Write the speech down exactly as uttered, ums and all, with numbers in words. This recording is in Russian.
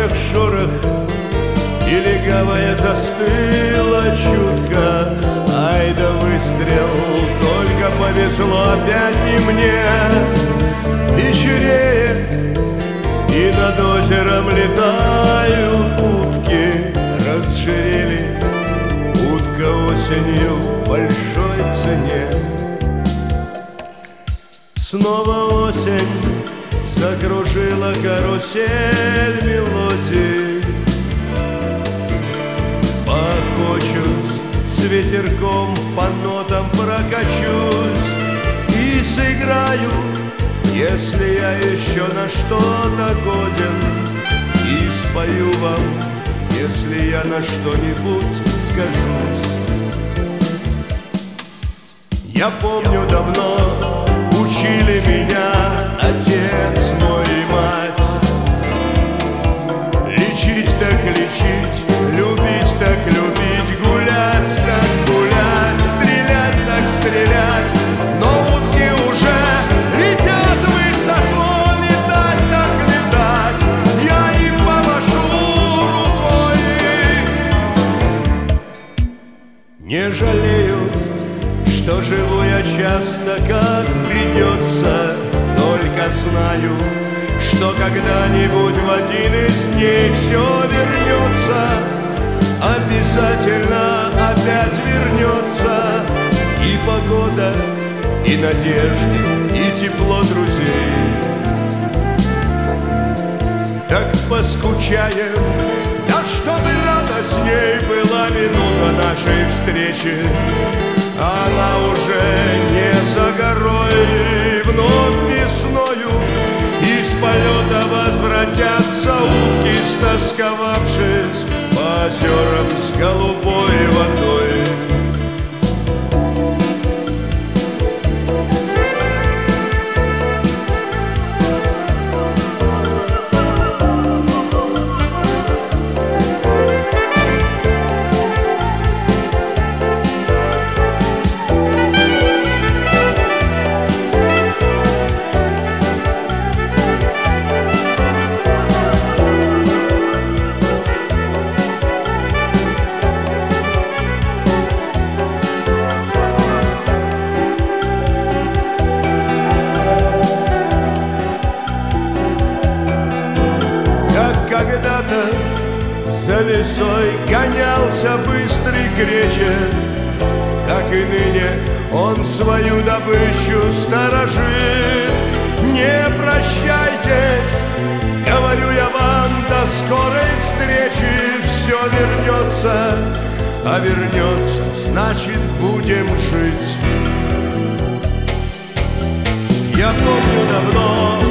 коленях шорох, и легавая застыла чутко. Ай да выстрел, только повезло опять не мне. Вечереет, и над озером летают утки. Разжирели, утка осенью в большой цене. Снова осень закружила карусель мелодий. Похочусь, с ветерком по нотам прокачусь и сыграю, если я еще на что-то годен, и спою вам, если я на что-нибудь скажусь. Я помню, давно учили меня отец мой и мать. Лечить так лечить, любить так любить, гулять так гулять, стрелять так стрелять. Но утки уже летят высоко, летать так летать. Я им помашу рукой. Не жалею, что живу я часто, как придется, только знаю, что когда-нибудь в один из дней все вернется, обязательно опять вернется. И погода, и надежды, и тепло друзей. Так поскучаем, да чтобы радостней была минута нашей встречи. Она уже не за горой, вновь весною из полета возвратятся утки, стосковавшись по озерам с голубой водой. Когда-то за лесой гонялся быстрый кречет, так и ныне он свою добычу сторожит. Не прощайтесь, говорю я вам, до скорой встречи. Все вернется, а вернется, значит будем жить. Я помню давно